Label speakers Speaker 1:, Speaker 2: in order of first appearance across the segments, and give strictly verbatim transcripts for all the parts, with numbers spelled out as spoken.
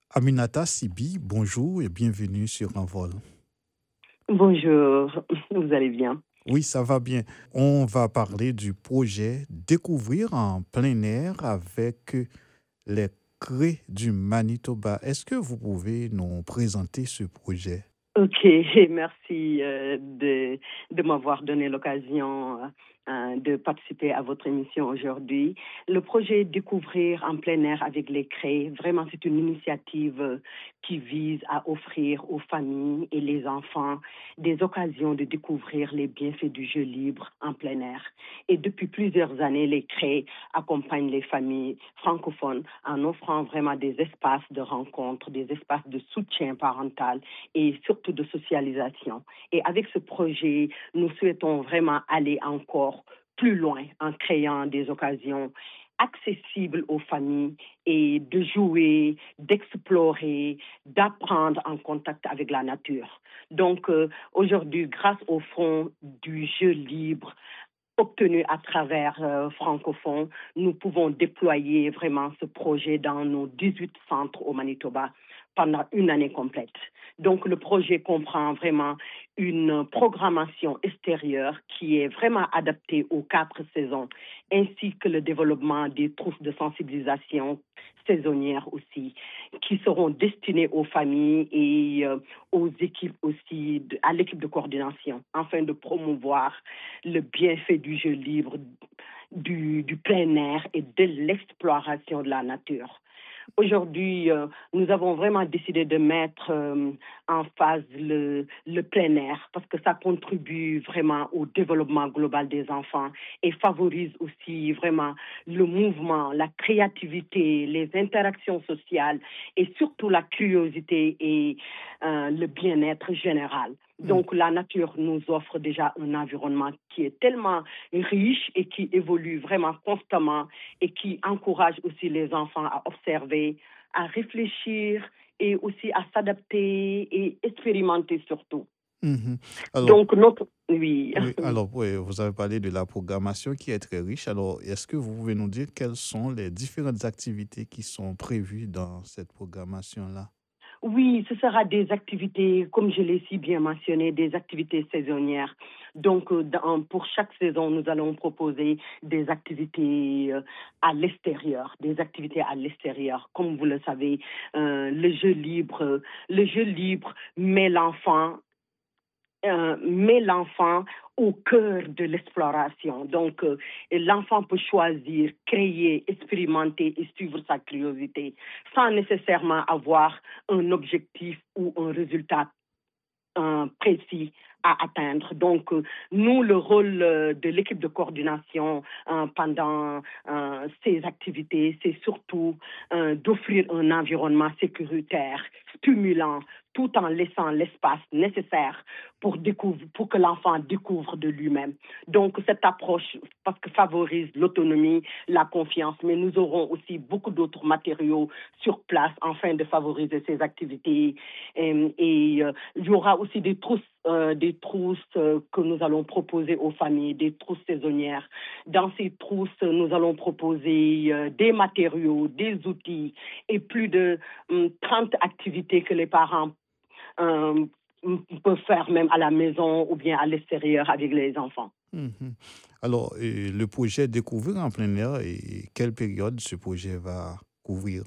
Speaker 1: Aminata Sibi, bonjour et bienvenue sur Envol.
Speaker 2: Bonjour, vous allez bien?
Speaker 1: Oui, ça va bien. On va parler du projet Découvrir en plein air avec les craies du Manitoba. Est-ce que vous pouvez nous présenter ce projet?
Speaker 2: Ok, merci euh, de, de m'avoir donné l'occasion euh, euh, de participer à votre émission aujourd'hui. Le projet Découvrir en plein air avec les craies, vraiment c'est une initiative euh, qui vise à offrir aux familles et les enfants des occasions de découvrir les bienfaits du jeu libre en plein air. Et depuis plusieurs années, les craies accompagnent les familles francophones en offrant vraiment des espaces de rencontre, des espaces de soutien parental et surtout de socialisation. Et avec ce projet, nous souhaitons vraiment aller encore plus loin en créant des occasions accessibles aux familles et de jouer, d'explorer, d'apprendre en contact avec la nature. Donc euh, aujourd'hui, grâce au fonds du jeu libre, obtenus à travers euh, francophones, nous pouvons déployer vraiment ce projet dans nos dix-huit centres au Manitoba pendant une année complète. Donc le projet comprend vraiment une programmation extérieure qui est vraiment adaptée aux quatre saisons, ainsi que le développement des trousses de sensibilisation saisonnières aussi, qui seront destinées aux familles et euh, aux équipes aussi, de, à l'équipe de coordination, afin de promouvoir le bienfait du jeu libre, du, du plein air et de l'exploration de la nature. Aujourd'hui, euh, nous avons vraiment décidé de mettre euh, en phase le, le plein air parce que ça contribue vraiment au développement global des enfants et favorise aussi vraiment le mouvement, la créativité, les interactions sociales et surtout la curiosité et euh, le bien-être général.
Speaker 1: Hmm.
Speaker 2: Donc la nature nous offre déjà un environnement qui est tellement riche et qui évolue vraiment constamment et qui encourage aussi les enfants à observer, à réfléchir et aussi à s'adapter et expérimenter surtout.
Speaker 1: Mhm. Alors,
Speaker 2: Donc notre oui,
Speaker 1: oui, alors oui, vous avez parlé de la programmation qui est très riche. Alors, est-ce que vous pouvez nous dire quelles sont les différentes activités qui sont prévues dans cette programmation-là?
Speaker 2: Oui, ce sera des activités, comme je l'ai si bien mentionné, des activités saisonnières. Donc, euh, dans- pour chaque saison, nous allons proposer des activités euh, à l'extérieur, des activités à l'extérieur. Comme vous le savez, euh, le jeu libre, le jeu libre met l'enfant euh, met l'enfant au cœur de l'exploration. Donc, euh, l'enfant peut choisir, créer, expérimenter et suivre sa curiosité sans nécessairement avoir un objectif ou un résultat euh, précis à atteindre. Donc, euh, nous, le rôle euh, de l'équipe de coordination euh, pendant euh, ces activités, c'est surtout euh, d'offrir un environnement sécuritaire, stimulant, tout en laissant l'espace nécessaire pour, découvrir, pour que l'enfant découvre de lui-même. Donc, cette approche, parce que favorise l'autonomie, la confiance, mais nous aurons aussi beaucoup d'autres matériaux sur place afin de favoriser ces activités. Et, et euh, il y aura aussi des trousses, euh, des trousses euh, que nous allons proposer aux familles, des trousses saisonnières. Dans ces trousses, nous allons proposer euh, des matériaux, des outils et plus de hum, trente activités que les parents euh, peuvent faire même à la maison ou bien à l'extérieur avec les enfants.
Speaker 1: Mhm. Alors, euh, le projet Découvrir en plein air, et quelle période ce projet va couvrir?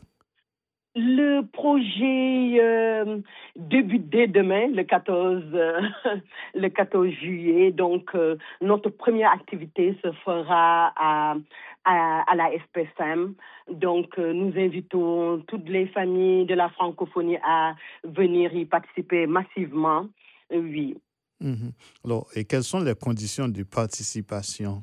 Speaker 2: Le projet euh, débute dès demain, le quatorze, euh, le quatorze juillet. Donc, euh, notre première activité se fera à, à, à la S P S M. Donc, euh, nous invitons toutes les familles de la francophonie à venir y participer massivement. Euh, Oui.
Speaker 1: Mhm. Alors, et quelles sont les conditions de participation?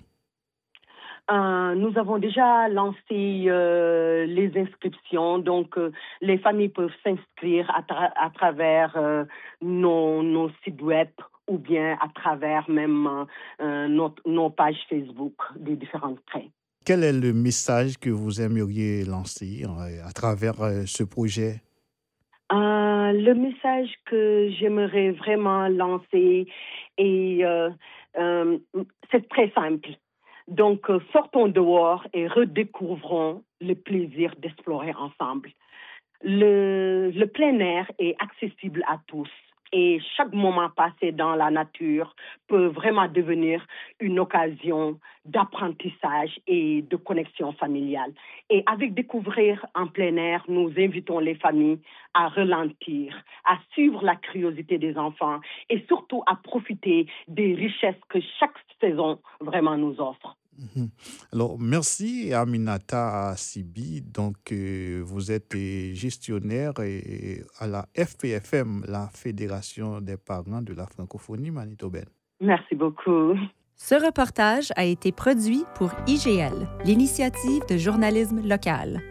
Speaker 2: Euh, nous avons déjà lancé euh, les inscriptions, donc euh, les familles peuvent s'inscrire à, tra- à travers euh, nos, nos sites web ou bien à travers même euh, euh, notre- nos pages Facebook des différentes crèches.
Speaker 1: Quel est le message que vous aimeriez lancer euh, à travers euh, ce projet?
Speaker 2: Euh, le message que j'aimerais vraiment lancer est, euh, euh, c'est très simple. Donc, euh, sortons dehors et redécouvrons le plaisir d'explorer ensemble. Le, le plein air est accessible à tous. Et chaque moment passé dans la nature peut vraiment devenir une occasion d'apprentissage et de connexion familiale. Et avec Découvrir en plein air, nous invitons les familles à ralentir, à suivre la curiosité des enfants et surtout à profiter des richesses que chaque saison vraiment nous offre.
Speaker 1: Mhm. Alors, merci Aminata Sibi. Donc, euh, vous êtes euh, gestionnaire et, à la F P F M, la Fédération des parents de la francophonie manitobaine.
Speaker 2: Merci beaucoup.
Speaker 3: Ce reportage a été produit pour I G L, l'initiative de journalisme local.